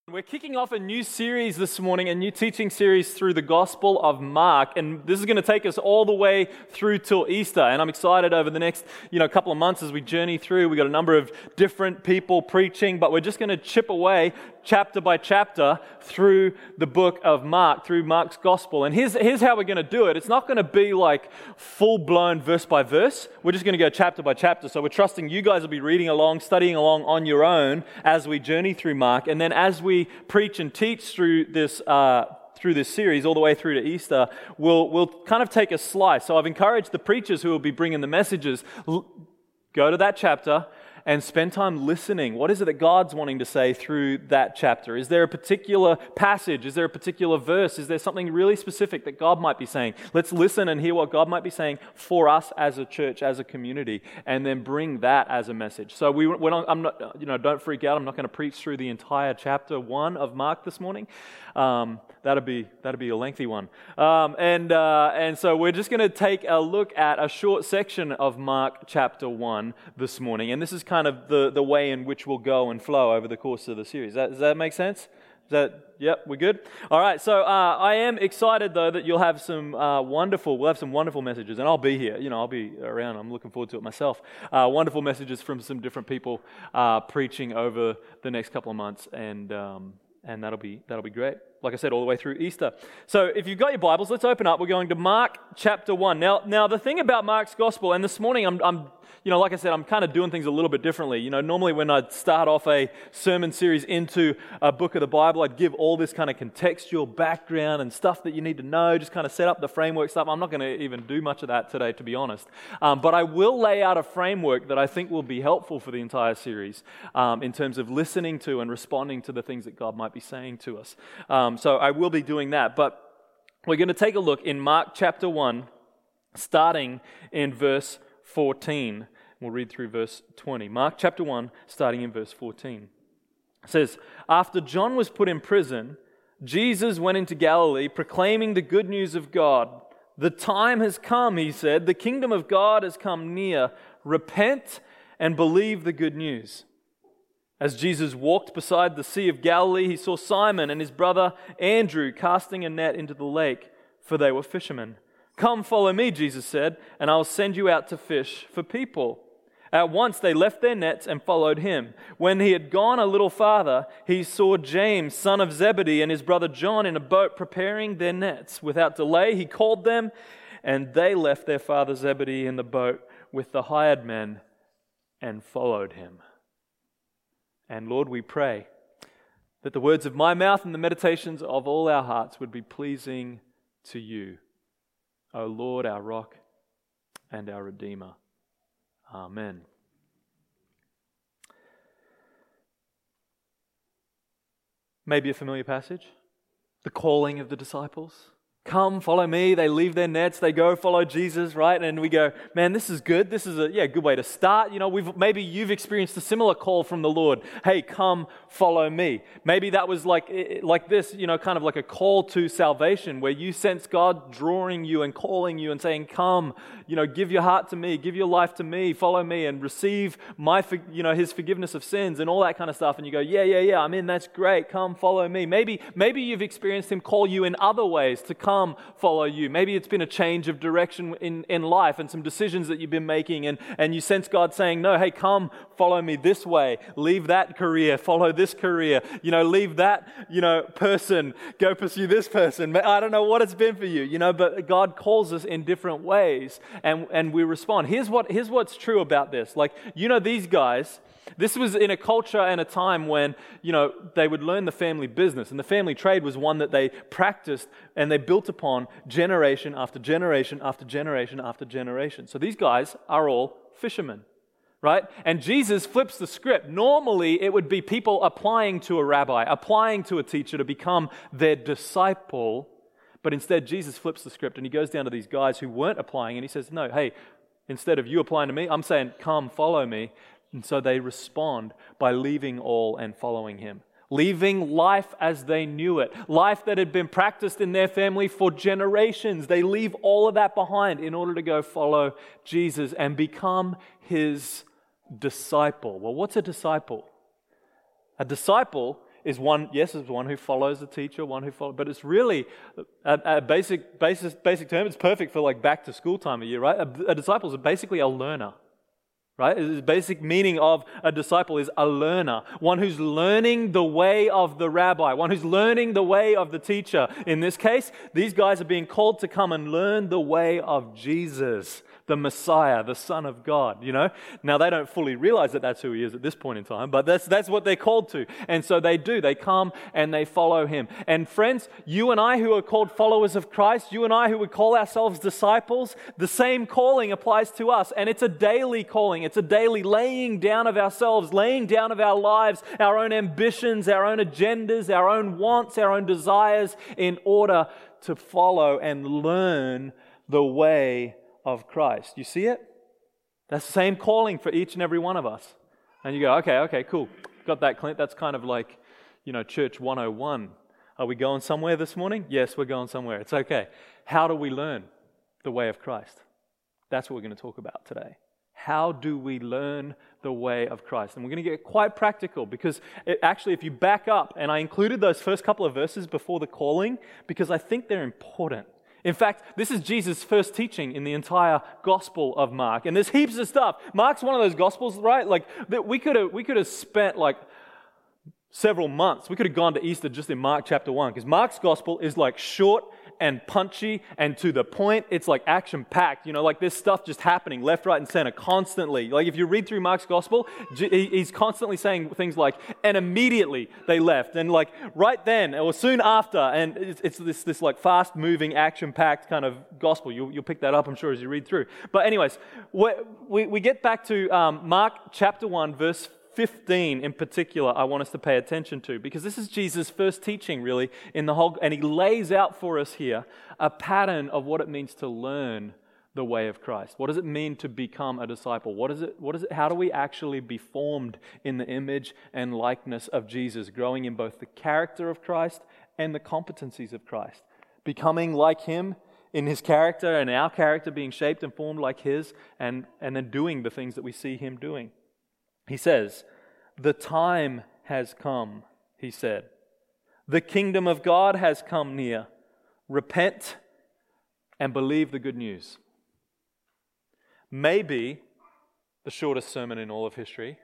We're kicking off a new series this morning, a new teaching series through the Gospel of Mark, and this is going to take us all the way through till Easter, and I'm excited over the next, couple of months as we journey through. We've got a number of different people preaching, but we're just going to chip away chapter by chapter through the book of Mark, through Mark's Gospel, and here's how we're going to do it. It's not going to be like full-blown verse by verse. We're just going to go chapter by chapter, so we're trusting you guys will be reading along, studying along on your own as we journey through Mark, and then as we preach and teach through this series all the way through to Easter, we'll kind of take a slice. So I've encouraged the preachers who will be bringing the messages, go to that chapter and spend time listening. What is it that God's wanting to say through that chapter? Is there a particular passage? Is there a particular verse? Is there something really specific that God might be saying? Let's listen and hear what God might be saying for us as a church, as a community, and then bring that as a message. So don't freak out. I'm not going to preach through the entire chapter 1 of Mark this morning. That'd be a lengthy one. And so we're just going to take a look at a short section of Mark chapter 1 this morning. And this is kind of the way in which we'll go and flow over the course of the series. Does that make sense? Yep, we're good? All right, so I am excited, though, that we'll have some wonderful messages, and I'll be here. I'll be around. I'm looking forward to it myself. Wonderful messages from some different people preaching over the next couple of months, and that'll be great. Like I said, all the way through Easter. So if you've got your Bibles, let's open up. We're going to Mark chapter 1. Now the thing about Mark's Gospel, and this morning I'm like I said, I'm kind of doing things a little bit differently. Normally when I'd start off a sermon series into a book of the Bible, I'd give all this kind of contextual background and stuff that you need to know, just kind of set up the framework stuff. I'm not going to even do much of that today, to be honest. But I will lay out a framework that I think will be helpful for the entire series in terms of listening to and responding to the things that God might be saying to us. So I will be doing that. But we're going to take a look in Mark chapter 1, starting in verse 14. We'll read through verse 20. Mark chapter 1, starting in verse 14. It says, "After John was put in prison, Jesus went into Galilee proclaiming the good news of God. The time has come, he said. The kingdom of God has come near. Repent and believe the good news." As Jesus walked beside the Sea of Galilee, he saw Simon and his brother Andrew casting a net into the lake, for they were fishermen. "Come, follow me," Jesus said, "and I'll send you out to fish for people." At once they left their nets and followed him. When he had gone a little farther, he saw James, son of Zebedee, and his brother John in a boat preparing their nets. Without delay, he called them, and they left their father Zebedee in the boat with the hired men and followed him. And Lord, we pray that the words of my mouth and the meditations of all our hearts would be pleasing to you, O Lord, our rock and our Redeemer. Amen. Maybe a familiar passage. The calling of the disciples. Come, follow me. They leave their nets. They go follow Jesus, right? And we go, man, this is good. This is a good way to start. Maybe you've experienced a similar call from the Lord. Hey, come, follow me. Maybe that was like this, kind of like a call to salvation where you sense God drawing you and calling you and saying, come, give your heart to me, give your life to me, follow me and receive His forgiveness of sins and all that kind of stuff. And you go, yeah, I'm in. That's great. Come, follow me. Maybe you've experienced Him call you in other ways to come follow you. Maybe it's been a change of direction in life and some decisions that you've been making and you sense God saying, no, hey, come follow me this way. Leave that career, follow this career. Leave that, person, go pursue this person. I don't know what it's been for you, but God calls us in different ways and we respond. Here's what's true about this. These guys, this was in a culture and a time when, they would learn the family business, and the family trade was one that they practiced and they built upon generation after generation after generation after generation. So these guys are all fishermen, right? And Jesus flips the script. Normally, it would be people applying to a rabbi, applying to a teacher to become their disciple, but instead Jesus flips the script and he goes down to these guys who weren't applying and he says, no, hey, instead of you applying to me, I'm saying, come, follow me. And so they respond by leaving all and following him. Leaving life as they knew it. Life that had been practiced in their family for generations. They leave all of that behind in order to go follow Jesus and become his disciple. Well, what's a disciple? A disciple is one, yes, is one who follows the teacher, one who follows, but it's really a basic term. It's perfect for like back to school time of year, right? A disciple is basically a learner. Right? The basic meaning of a disciple is a learner, one who's learning the way of the rabbi, one who's learning the way of the teacher. In this case, these guys are being called to come and learn the way of Jesus, the Messiah, the Son of God, you know? Now, they don't fully realize that that's who he is at this point in time, but that's what they're called to. And so they do. They come and they follow him. And friends, you and I who are called followers of Christ, you and I who would call ourselves disciples, the same calling applies to us. And it's a daily calling. It's a daily laying down of ourselves, laying down of our lives, our own ambitions, our own agendas, our own wants, our own desires in order to follow and learn the way of Christ. You see it? That's the same calling for each and every one of us. And you go, okay, cool. Got that, Clint. That's kind of like, Church 101. Are we going somewhere this morning? Yes, we're going somewhere. It's okay. How do we learn the way of Christ? That's what we're going to talk about today. How do we learn the way of Christ? And we're going to get quite practical because actually, if you back up, and I included those first couple of verses before the calling because I think they're important. In fact, this is Jesus' first teaching in the entire Gospel of Mark. And there's heaps of stuff. Mark's one of those Gospels, right? Like, that we could have spent like several months. We could have gone to Easter just in Mark chapter 1 because Mark's Gospel is like short and punchy and to the point. It's like action-packed. Like there's stuff just happening left, right, and center constantly. Like if you read through Mark's Gospel, he's constantly saying things like, and immediately they left, and like right then or soon after, and it's this like fast-moving, action-packed kind of Gospel. You'll pick that up, I'm sure, as you read through. But anyways, we get back to Mark chapter 1, verse 15 in particular, I want us to pay attention to because this is Jesus' first teaching really in the whole, and he lays out for us here a pattern of what it means to learn the way of Christ. What does it mean to become a disciple? How do we actually be formed in the image and likeness of Jesus, growing in both the character of Christ and the competencies of Christ, becoming like him in his character and our character being shaped and formed like his, and then doing the things that we see him doing. He says, "The time has come," he said. "The kingdom of God has come near. Repent and believe the good news." Maybe the shortest sermon in all of history,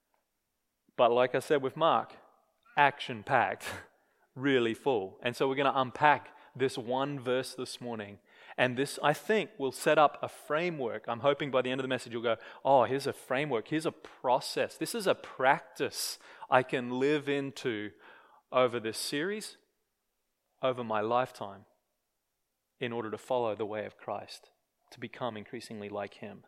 but like I said with Mark, action-packed, really full. And so we're going to unpack this one verse this morning. And this, I think, will set up a framework. I'm hoping by the end of the message you'll go, oh, here's a framework, here's a process. This is a practice I can live into over this series, over my lifetime, in order to follow the way of Christ, to become increasingly like him.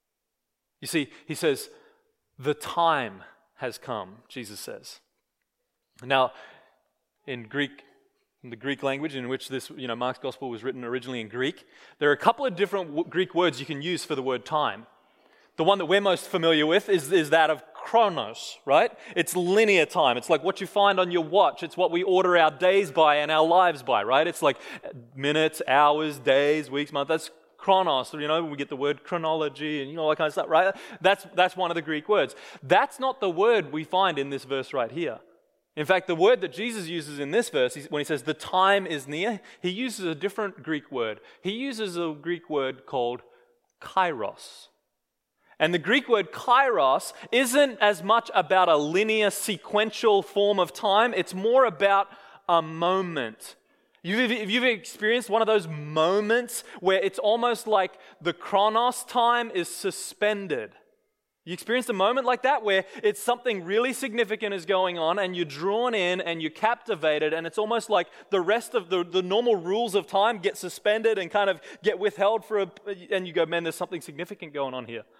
You see, he says, the time has come, Jesus says. Now, in the Greek language in which this, Mark's Gospel was written originally in Greek, there are a couple of different Greek words you can use for the word time. The one that we're most familiar with is that of chronos, right? It's linear time. It's like what you find on your watch. It's what we order our days by and our lives by, right? It's like minutes, hours, days, weeks, months. That's chronos. We get the word chronology and all that kind of stuff, right? That's one of the Greek words. That's not the word we find in this verse right here. In fact, the word that Jesus uses in this verse, when he says the time is near, he uses a different Greek word. He uses a Greek word called kairos. And the Greek word kairos isn't as much about a linear sequential form of time. It's more about a moment. If you've experienced one of those moments where it's almost like the chronos time is suspended. You experienced a moment like that where it's something really significant is going on and you're drawn in and you're captivated, and it's almost like the rest of the normal rules of time get suspended and kind of get withheld and you go, man, there's something significant going on here.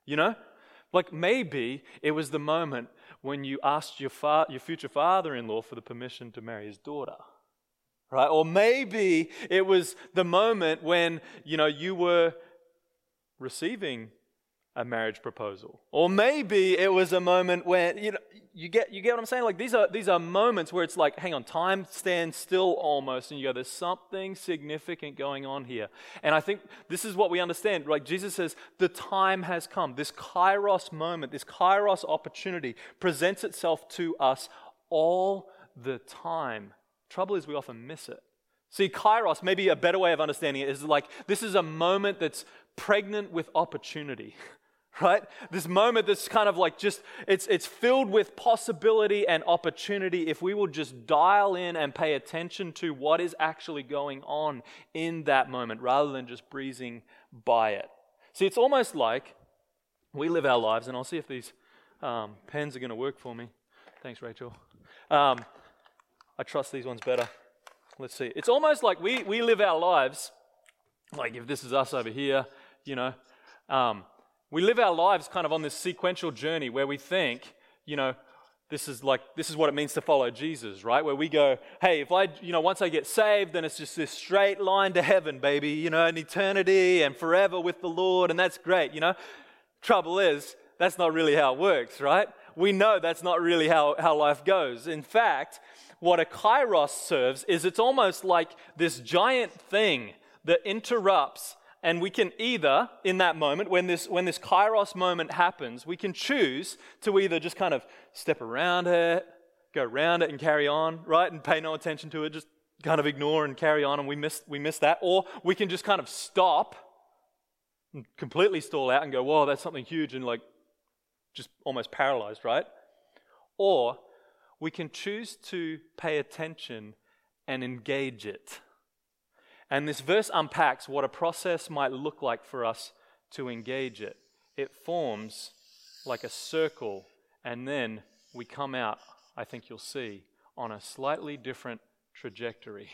Like maybe it was the moment when you asked your future father-in-law for the permission to marry his daughter. Right? Or maybe it was the moment when, you were receiving a marriage proposal. Or maybe it was a moment when, you get what I'm saying? Like these are moments where it's like, hang on, time stands still almost, and you go, there's something significant going on here. And I think this is what we understand. Like Jesus says, the time has come. This kairos moment, this kairos opportunity presents itself to us all the time. Trouble is we often miss it. See, kairos, maybe a better way of understanding it is like this is a moment that's pregnant with opportunity, right? This moment that's kind of like just, it's filled with possibility and opportunity if we will just dial in and pay attention to what is actually going on in that moment rather than just breezing by it. See, it's almost like we live our lives, and I'll see if these pens are going to work for me. Thanks, Rachel. I trust these ones better. Let's see. It's almost like we live our lives, like if this is us over here, we live our lives kind of on this sequential journey where we think, this is what it means to follow Jesus, right? Where we go, hey, if once I get saved, then it's just this straight line to heaven, baby, an eternity and forever with the Lord, and that's great, Trouble is, that's not really how it works, right? We know that's not really how life goes. In fact, what a kairos serves is it's almost like this giant thing that interrupts, and we can either, in that moment, when this kairos moment happens, we can choose to either just kind of step around it, go around it and carry on, right? And pay no attention to it, just kind of ignore and carry on, and we miss that. Or we can just kind of stop and completely stall out and go, whoa, that's something huge, and like just almost paralyzed, right? Or we can choose to pay attention and engage it. And this verse unpacks what a process might look like for us to engage it. It forms like a circle, and then we come out, I think you'll see, on a slightly different trajectory.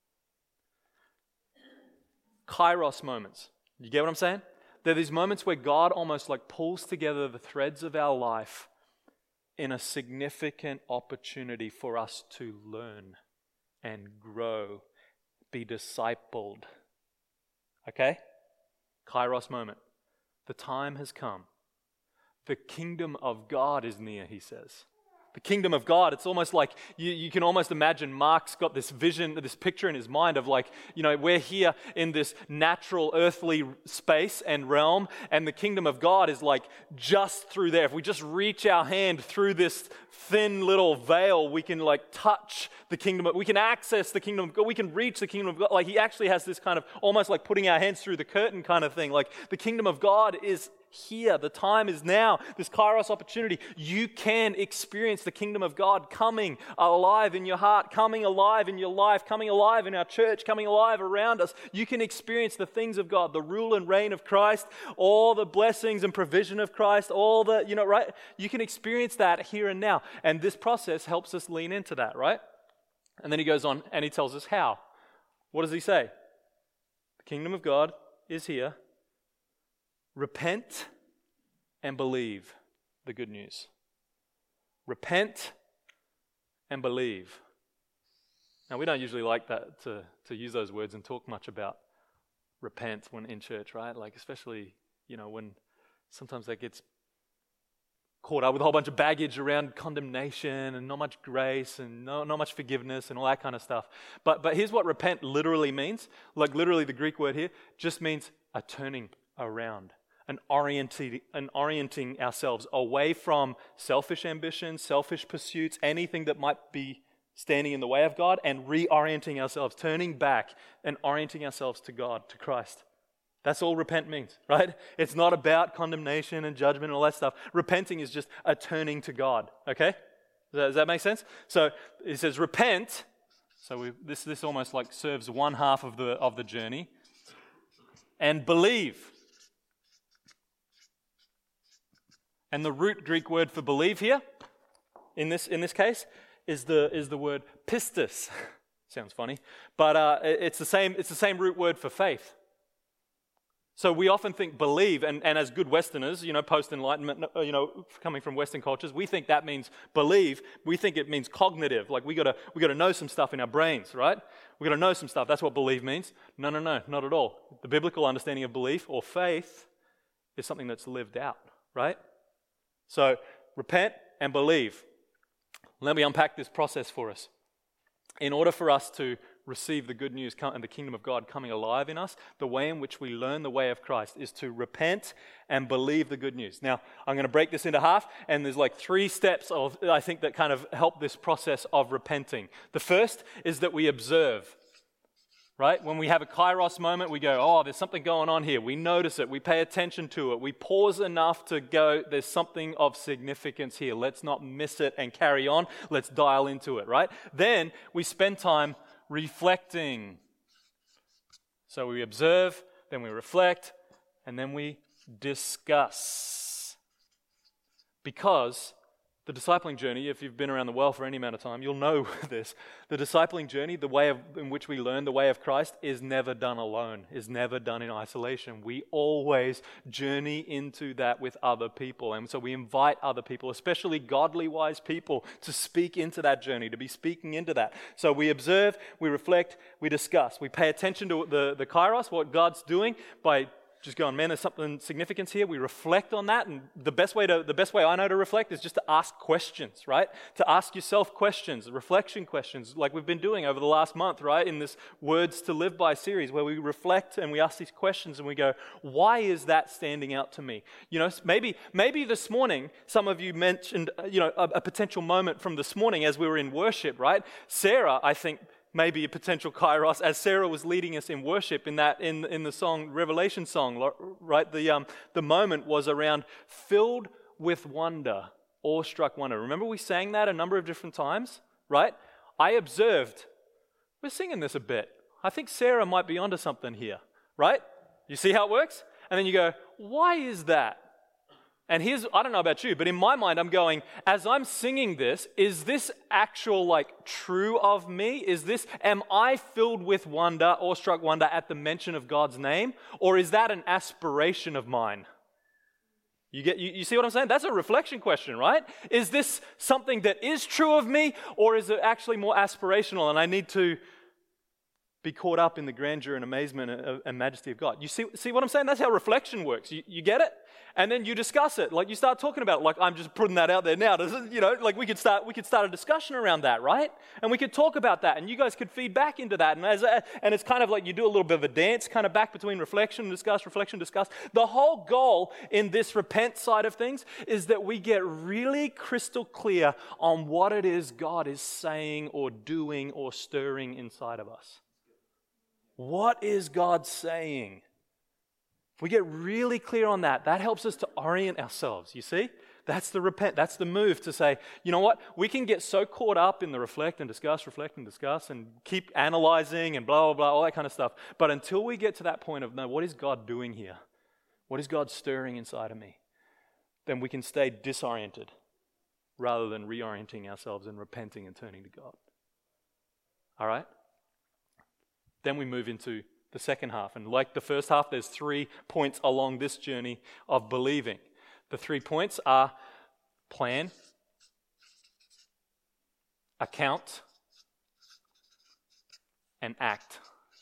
Kairos moments. You get what I'm saying? They're these moments where God almost like pulls together the threads of our life in a significant opportunity for us to learn and grow, be discipled. Okay? Kairos moment. The time has come. The kingdom of God is near, he says. The kingdom of God, it's almost like you can almost imagine Mark's got this vision, this picture in his mind of like, we're here in this natural earthly space and realm, and the kingdom of God is like just through there. If we just reach our hand through this thin little veil, we can like touch the kingdom, we can access the kingdom of God, we can reach the kingdom of God. Like he actually has this kind of almost like putting our hands through the curtain kind of thing. Like the kingdom of God is here. The time is now. This kairos opportunity. You can experience the kingdom of God coming alive in your heart, coming alive in your life, coming alive in our church, coming alive around us. You can experience the things of God, the rule and reign of Christ, all the blessings and provision of Christ, all the, right? You can experience that here and now. And this process helps us lean into that, right? And then he goes on and he tells us how. What does he say? The kingdom of God is here. Repent and believe the good news. Repent and believe. Now, we don't usually like that to use those words and talk much about repent when in church, right? Like especially, when sometimes that gets caught up with a whole bunch of baggage around condemnation and not much grace and not much forgiveness and all that kind of stuff. But here's what repent literally means. Like literally the Greek word here just means a turning around. And orienting ourselves away from selfish ambitions, selfish pursuits, anything that might be standing in the way of God, and reorienting ourselves, turning back and orienting ourselves to God, to Christ. That's all repent means, right? It's not about condemnation and judgment and all that stuff. Repenting is just a turning to God, okay? Does that make sense? So it says repent. So this almost like serves one half of the journey. And believe. And the root Greek word for believe here, in this case, is the word pistis. Sounds funny, but it's the same root word for faith. So we often think believe, and as good Westerners, post-Enlightenment, coming from Western cultures, we think that means believe. We think it means cognitive, like we got to know some stuff in our brains, right? We got to know some stuff. That's what believe means. No, not at all. The biblical understanding of belief or faith is something that's lived out, right? So repent and believe. Let me unpack this process for us. in order for us to receive the good news and the kingdom of God coming alive in us, the way in which we learn the way of Christ is to repent and believe the good news. Now, I'm going to break this into half, and there's like 3 steps I think that kind of help this process of repenting. The first is that we observe. Right? When we have a kairos moment, we go, oh, there's something going on here. We notice it. We pay attention to it. We pause enough to go, there's something of significance here. Let's not miss it and carry on. Let's dial into it, right? Then we spend time reflecting. So we observe, then we reflect, and then we discuss. Because the discipling journey, if you've been around the world for any amount of time, you'll know this. The discipling journey, the way in which we learn the way of Christ, is never done alone, is never done in isolation. We always journey into that with other people. And so we invite other people, especially godly, wise people, to speak into that journey, to be speaking into that. So we observe, we reflect, we discuss. We pay attention to the kairos, what God's doing, by just going, man, there's something significant here. We reflect on that, and the best way I know to reflect is just to ask questions, right? To ask yourself questions, reflection questions, like we've been doing over the last month, right? In this Words to Live By series, where we reflect and we ask these questions, and we go, why is that standing out to me? You know, maybe this morning, some of you mentioned, a potential moment from this morning as we were in worship, right? Sarah, I think, maybe a potential kairos, as Sarah was leading us in worship in the song, Revelation song, right? The moment was around filled with wonder, awestruck wonder. Remember we sang that a number of different times, right? I observed, we're singing this a bit. I think Sarah might be onto something here, right? You see how it works? And then you go, why is that? And I don't know about you, but in my mind, I'm going, as I'm singing this, is this actual, true of me? Am I filled with wonder, awestruck wonder at the mention of God's name? Or is that an aspiration of mine? You see what I'm saying? That's a reflection question, right? Is this something that is true of me, or is it actually more aspirational and I need to be caught up in the grandeur and amazement and majesty of God? You see what I'm saying? That's how reflection works. You get it? And then you discuss it. You start talking about it. I'm just putting that out there now. We could start a discussion around that, right? And we could talk about that, and you guys could feed back into that. And it's kind of like you do a little bit of a dance, kind of back between reflection, discuss. The whole goal in this repent side of things is that we get really crystal clear on what it is God is saying or doing or stirring inside of us. What is God saying? If we get really clear on that, that helps us to orient ourselves, you see? That's the move to say, you know what? We can get so caught up in the reflect and discuss, and keep analyzing and blah, blah, blah, all that kind of stuff. But until we get to that point of, no, what is God doing here? What is God stirring inside of me? Then we can stay disoriented rather than reorienting ourselves and repenting and turning to God. All right? Then we move into the second half. And like the first half, there's 3 points along this journey of believing. The 3 points are plan, account, and act.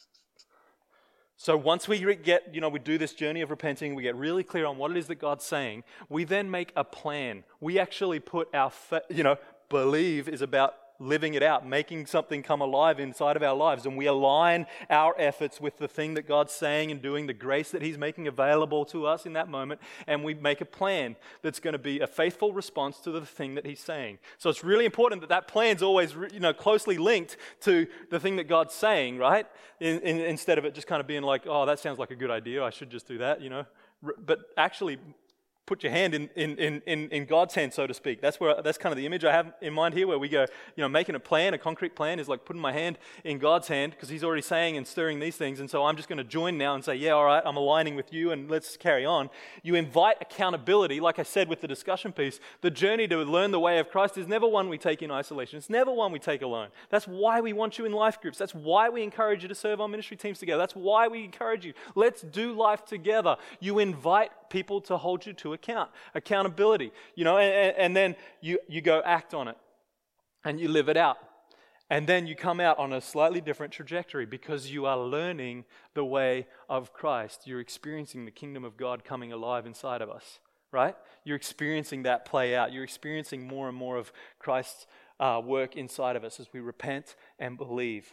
So once we we do this journey of repenting, we get really clear on what it is that God's saying, we then make a plan. We actually put our, believe is about living it out, making something come alive inside of our lives, and we align our efforts with the thing that God's saying and doing, the grace that He's making available to us in that moment, and we make a plan that's going to be a faithful response to the thing that He's saying. So it's really important that plan's always, closely linked to the thing that God's saying, right? Instead of it just kind of being like, oh, that sounds like a good idea, I should just do that, But actually, put your hand in God's hand, so to speak. That's kind of the image I have in mind here, where we go, making a concrete plan is like putting my hand in God's hand, because He's already saying and stirring these things, and so I'm just going to join now and say, yeah, all right, I'm aligning with you, and let's carry on. You invite accountability, like I said with the discussion piece. The journey to learn the way of Christ is never one we take in isolation. It's never one we take alone. That's why we want you in life groups. That's why we encourage you to serve on ministry teams together. That's why we encourage you. Let's do life together. You invite people to hold you to accountability, and then you go act on it and you live it out. And then you come out on a slightly different trajectory because you are learning the way of Christ. You're experiencing the kingdom of God coming alive inside of us, right? You're experiencing that play out. You're experiencing more and more of Christ's work inside of us as we repent and believe.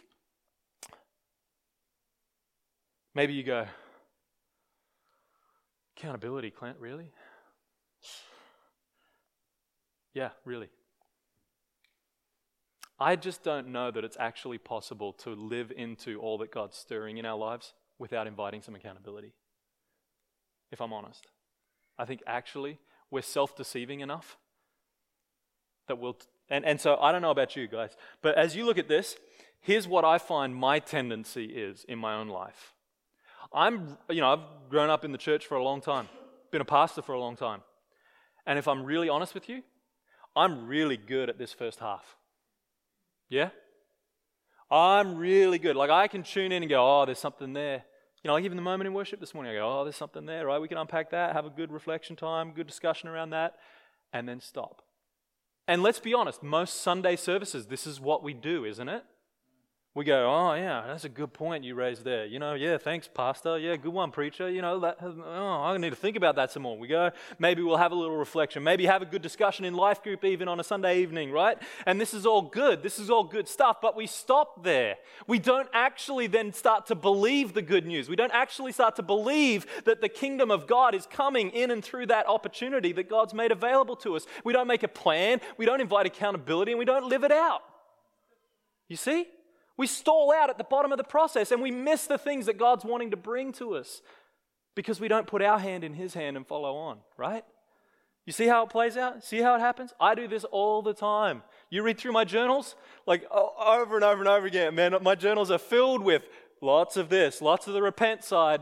Maybe you go, accountability, Clint, really? Yeah, really. I just don't know that it's actually possible to live into all that God's stirring in our lives without inviting some accountability, if I'm honest. I think actually we're self-deceiving enough that we'll... And so I don't know about you guys, but as you look at this, here's what I find my tendency is in my own life. I've grown up in the church for a long time, been a pastor for a long time. And if I'm really honest with you, I'm really good at this first half. Yeah? I'm really good. Like I can tune in and go, oh, there's something there. Like even the moment in worship this morning, I go, oh, there's something there, right? We can unpack that, have a good reflection time, good discussion around that, and then stop. And let's be honest, most Sunday services, this is what we do, isn't it? We go, oh yeah, that's a good point you raised there. Yeah, thanks, pastor. Yeah, good one, preacher. I need to think about that some more. We go, maybe we'll have a little reflection. Maybe have a good discussion in life group even on a Sunday evening, right? And this is all good. This is all good stuff, but we stop there. We don't actually then start to believe the good news. We don't actually start to believe that the kingdom of God is coming in and through that opportunity that God's made available to us. We don't make a plan. We don't invite accountability, and we don't live it out. You see? We stall out at the bottom of the process and we miss the things that God's wanting to bring to us because we don't put our hand in His hand and follow on, right? You see how it plays out? See how it happens? I do this all the time. You read through my journals, like over and over and over again. Man, my journals are filled with lots of this, lots of the repent side,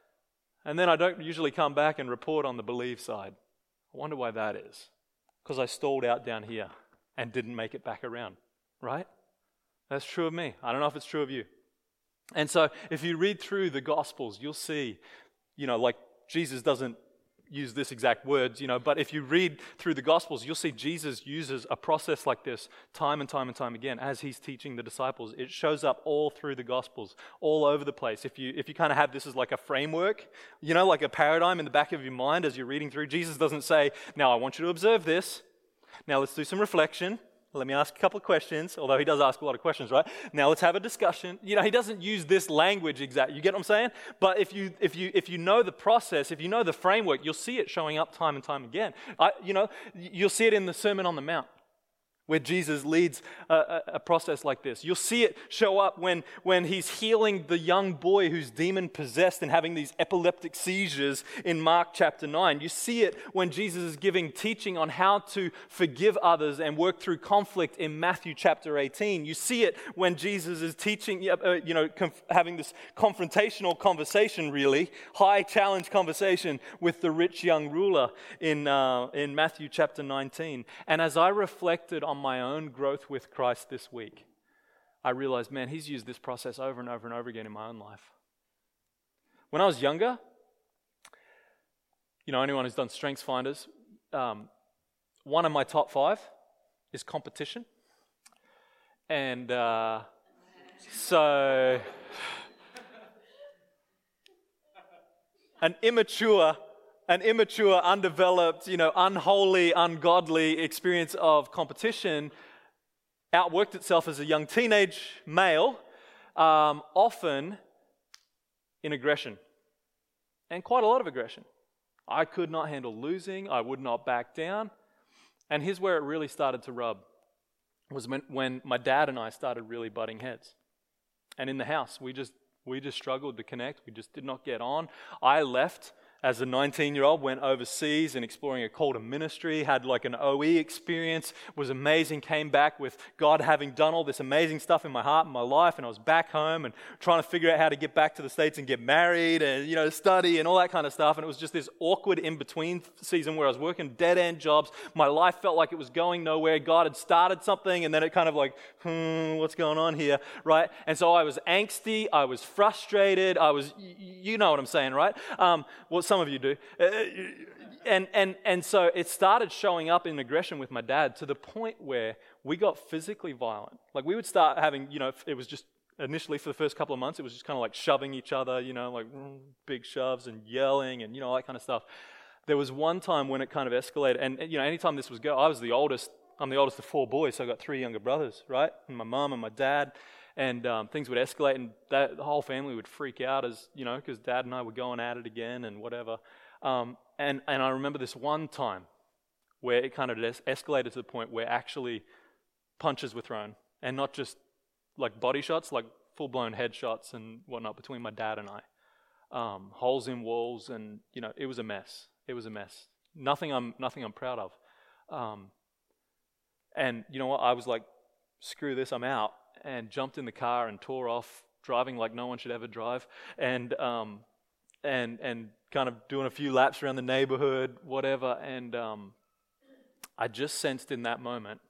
and then I don't usually come back and report on the believe side. I wonder why that is. Because I stalled out down here and didn't make it back around, right? That's true of me. I don't know if it's true of you. And so if you read through the Gospels, you'll see, like Jesus doesn't use this exact words, but if you read through the Gospels, you'll see Jesus uses a process like this time and time and time again as He's teaching the disciples. It shows up all through the Gospels, all over the place. If you kind of have this as like a framework, like a paradigm in the back of your mind as you're reading through, Jesus doesn't say, now I want you to observe this. Now let's do some reflection. Let me ask a couple of questions, although He does ask a lot of questions, right? Now let's have a discussion. He doesn't use this language exactly. You get what I'm saying? But if you know the process, if you know the framework, you'll see it showing up time and time again. You'll see it in the Sermon on the Mount, where Jesus leads a process like this. You'll see it show up when He's healing the young boy who's demon-possessed and having these epileptic seizures in Mark chapter 9. You see it when Jesus is giving teaching on how to forgive others and work through conflict in Matthew chapter 18. You see it when Jesus is teaching, having this confrontational conversation, really, high challenge conversation with the rich young ruler in Matthew chapter 19. And as I reflected on my own growth with Christ this week, I realized, man, He's used this process over and over and over again in my own life. When I was younger, anyone who's done Strengths Finders, one of my top 5 is competition. And so an immature, undeveloped, unholy, ungodly experience of competition outworked itself as a young teenage male, often in aggression, and quite a lot of aggression. I could not handle losing. I would not back down. And here's where it really started to rub, was when my dad and I started really butting heads. And in the house, we just struggled to connect. We just did not get on. I left as a 19-year-old, went overseas and exploring a call to ministry, had like an OE experience, was amazing, came back with God having done all this amazing stuff in my heart and my life, and I was back home and trying to figure out how to get back to the States and get married and, study and all that kind of stuff, and it was just this awkward in-between season where I was working dead-end jobs. My life felt like it was going nowhere. God had started something, and then it kind of like, what's going on here, right? And so I was angsty, I was frustrated, you know what I'm saying, right? Some of you do. And so it started showing up in aggression with my dad to the point where we got physically violent. Like we would start having, it was just initially for the first couple of months, it was just kind of like shoving each other, like big shoves and yelling and, all that kind of stuff. There was one time when it kind of escalated. And, anytime this was I was the oldest I'm the oldest of 4 boys, so I got 3 younger brothers, right? And my mum and my dad, and things would escalate, and the whole family would freak out as, because Dad and I were going at it again and whatever. And I remember this one time where it kind of escalated to the point where actually punches were thrown, and not just like body shots, like full-blown headshots and whatnot between my dad and I. Holes in walls, and it was a mess. It was a mess. Nothing I'm proud of. And you know what? I was like, screw this, I'm out, and jumped in the car and tore off, driving like no one should ever drive, and kind of doing a few laps around the neighborhood, whatever. And I just sensed in that moment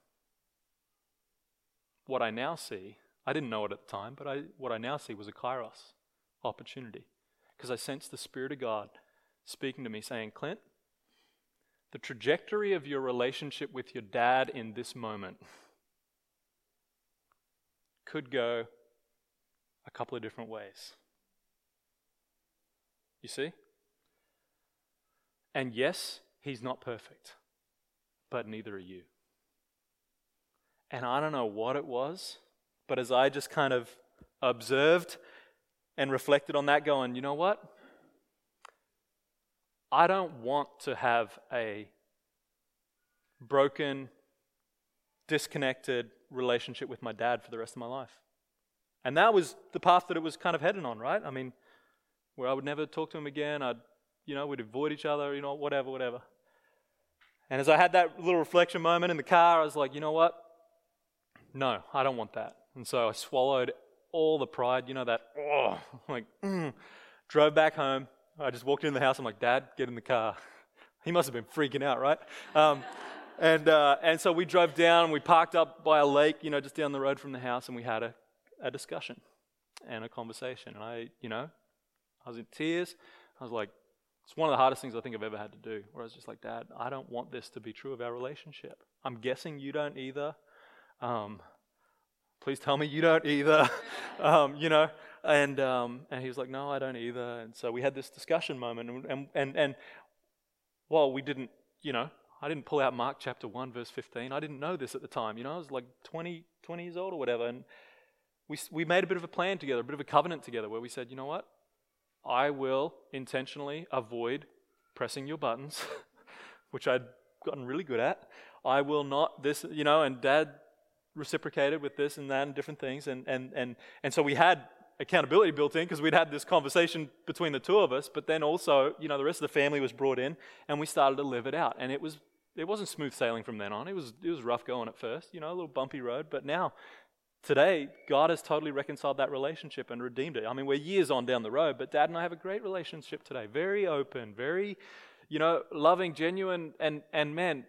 what I now see. I didn't know it at the time, but what I now see was a kairos opportunity, because I sensed the Spirit of God speaking to me saying, Clint, the trajectory of your relationship with your dad in this moment could go a couple of different ways. You see? And yes, he's not perfect, but neither are you. And I don't know what it was, but as I just kind of observed and reflected on that, going, you know what? I don't want to have a broken, disconnected relationship with my dad for the rest of my life. And that was the path that it was kind of heading on, right? I mean, where I would never talk to him again. We'd avoid each other, whatever. And as I had that little reflection moment in the car, I was like, you know what? No, I don't want that. And so I swallowed all the pride, drove back home. I just walked into the house. I'm like, Dad, get in the car. He must have been freaking out, right? And so we drove down and we parked up by a lake, just down the road from the house, and we had a discussion and a conversation. And I was in tears. I was like, it's one of the hardest things I think I've ever had to do, where I was just like, Dad, I don't want this to be true of our relationship. I'm guessing you don't either. Please tell me you don't either. And he was like, no, I don't either. And so we had this discussion moment, and well, we didn't, I didn't pull out Mark chapter 1, verse 15. I didn't know this at the time. I was like 20 years old or whatever. And we made a bit of a plan together, a bit of a covenant together, where we said, you know what? I will intentionally avoid pressing your buttons, which I'd gotten really good at. I will not this, and Dad reciprocated with this and that and different things. And so we had accountability built in, because we'd had this conversation between the two of us, but then also, the rest of the family was brought in, and we started to live it out. And it wasn't smooth sailing from then on. It was rough going at first, a little bumpy road, but now, today, God has totally reconciled that relationship and redeemed it. I mean, we're years on down the road, but Dad and I have a great relationship today. Very open, very, loving, genuine, and man,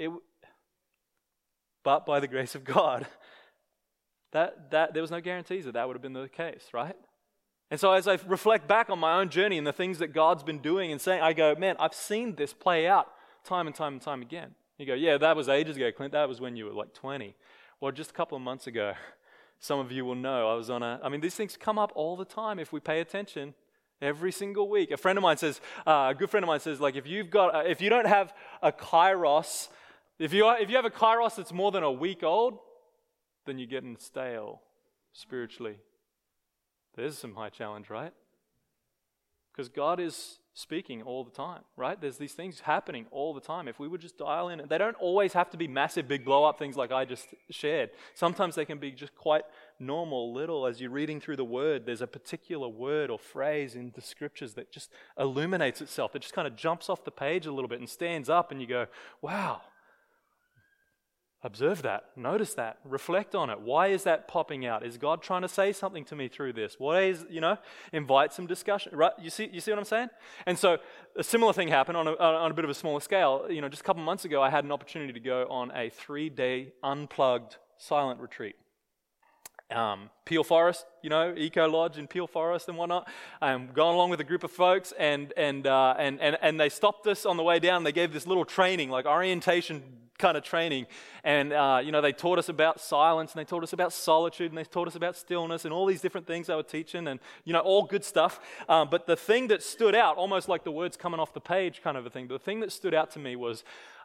but by the grace of God, that there was no guarantees that would have been the case, right? And so as I reflect back on my own journey and the things that God's been doing and saying, I go, man, I've seen this play out time and time and time again. You go, yeah, that was ages ago, Clint. That was when you were like 20. Well, just a couple of months ago, some of you will know, I was on these things come up all the time if we pay attention. Every single week. A good friend of mine says, like, if you don't have a kairos, if you have a kairos that's more than a week old, then you're getting stale spiritually. There's some high challenge, right? Because God is speaking all the time, right? There's these things happening all the time. If we would just dial in, they don't always have to be massive, big blow-up things like I just shared. Sometimes they can be just quite normal, little. As you're reading through the Word, there's a particular word or phrase in the Scriptures that just illuminates itself. It just kind of jumps off the page a little bit and stands up, and you go, wow. Observe that, notice that, reflect on it. Why is that popping out? Is God trying to say something to me through this? What is, invite some discussion, right? You see what I'm saying? And so a similar thing happened on a bit of a smaller scale. Just a couple months ago, I had an opportunity to go on a 3-day unplugged silent retreat. Peel Forest, Eco Lodge in Peel Forest and whatnot. Going along with a group of folks, and they stopped us on the way down. They gave this little training, like orientation kind of training. And, they taught us about silence, and they taught us about solitude, and they taught us about stillness, and all these different things they were teaching, and, all good stuff. But the thing that stood out, almost like the words coming off the page kind of a thing, the thing that stood out to me was,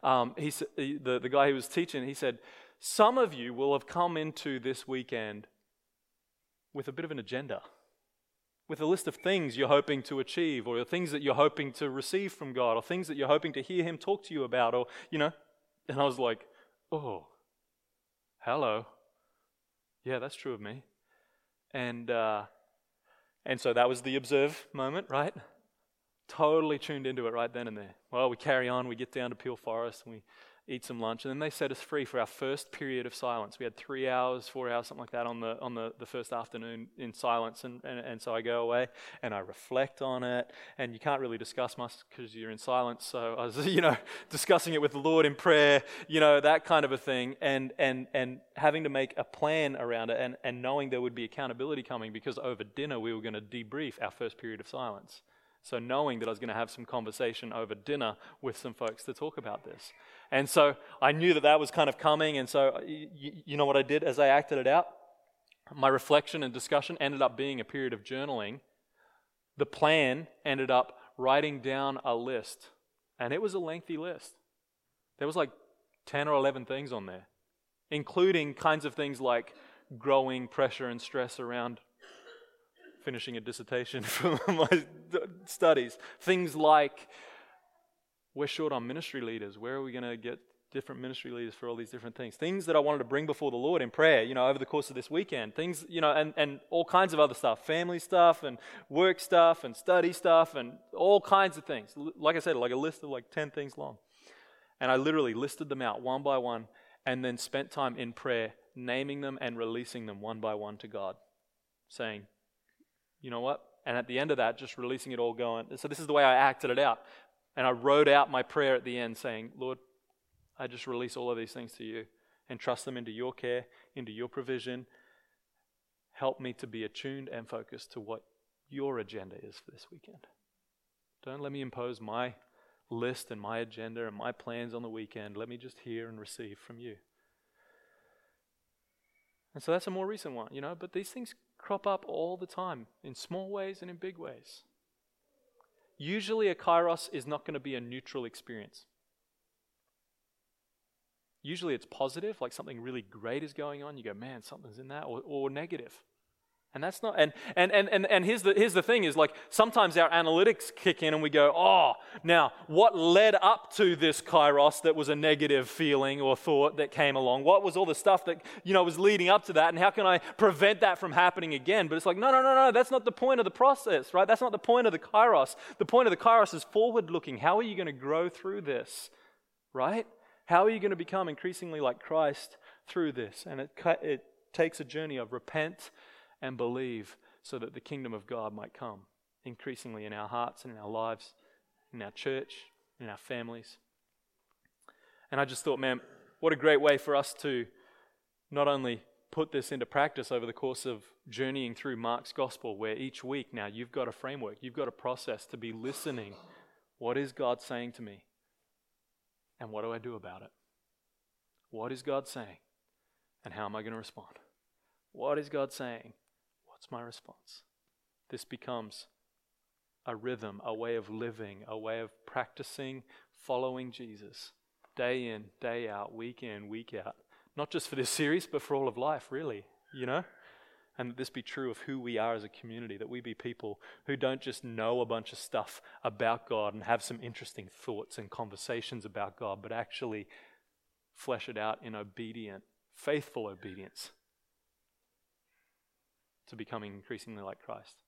the guy who was teaching, he said, some of you will have come into this weekend with a bit of an agenda, with a list of things you're hoping to achieve, or things that you're hoping to receive from God, or things that you're hoping to hear Him talk to you about, or, and I was like, oh, hello. Yeah, that's true of me. And so that was the observe moment, right? Totally tuned into it right then and there. Well, we carry on, we get down to Peel Forest, and we eat some lunch, and then they set us free for our first period of silence. We had 3 hours, 4 hours, something like that on the first afternoon in silence, and so I go away and I reflect on it, and you can't really discuss much because you're in silence. So I was, discussing it with the Lord in prayer, that kind of a thing, and having to make a plan around it, and knowing there would be accountability coming because over dinner we were going to debrief our first period of silence. So knowing that I was going to have some conversation over dinner with some folks to talk about this. And so I knew that was kind of coming, and so you know what I did as I acted it out? My reflection and discussion ended up being a period of journaling. The plan ended up writing down a list, and it was a lengthy list. There was like 10 or 11 things on there, including kinds of things like growing pressure and stress around finishing a dissertation from my studies. Things like, we're short on ministry leaders. Where are we going to get different ministry leaders for all these different things? Things that I wanted to bring before the Lord in prayer, over the course of this weekend. Things, and all kinds of other stuff. Family stuff and work stuff and study stuff and all kinds of things. Like I said, like a list of like 10 things long. And I literally listed them out one by one and then spent time in prayer, naming them and releasing them one by one to God, saying, you know what? And at the end of that, just releasing it all going. So this is the way I acted it out. And I wrote out my prayer at the end saying, Lord, I just release all of these things to you and trust them into your care, into your provision. Help me to be attuned and focused to what your agenda is for this weekend. Don't let me impose my list and my agenda and my plans on the weekend. Let me just hear and receive from you. And so that's a more recent one, but these things crop up all the time in small ways and in big ways. Usually a kairos is not going to be a neutral experience. Usually it's positive, like something really great is going on. You go, man, something's in that, or negative. And that's not, and here's the thing is, like, sometimes our analytics kick in and we go, oh, now what led up to this kairos that was a negative feeling or thought that came along? What was all the stuff that, was leading up to that, and how can I prevent that from happening again? But it's like, no, that's not the point of the process, right? That's not the point of the kairos. The point of the kairos is forward-looking. How are you going to grow through this, right? How are you going to become increasingly like Christ through this? And it takes a journey of repent and believe so that the kingdom of God might come increasingly in our hearts and in our lives, in our church, in our families. And I just thought, man, what a great way for us to not only put this into practice over the course of journeying through Mark's gospel, where each week now you've got a framework, you've got a process to be listening. What is God saying to me? And what do I do about it? What is God saying? And how am I going to respond? What is God saying? What's my response? This becomes a rhythm, a way of living, a way of practicing, following Jesus, day in, day out, week in, week out. Not just for this series, but for all of life, really, And that this be true of who we are as a community, that we be people who don't just know a bunch of stuff about God and have some interesting thoughts and conversations about God, but actually flesh it out in obedient, faithful obedience to becoming increasingly like Christ.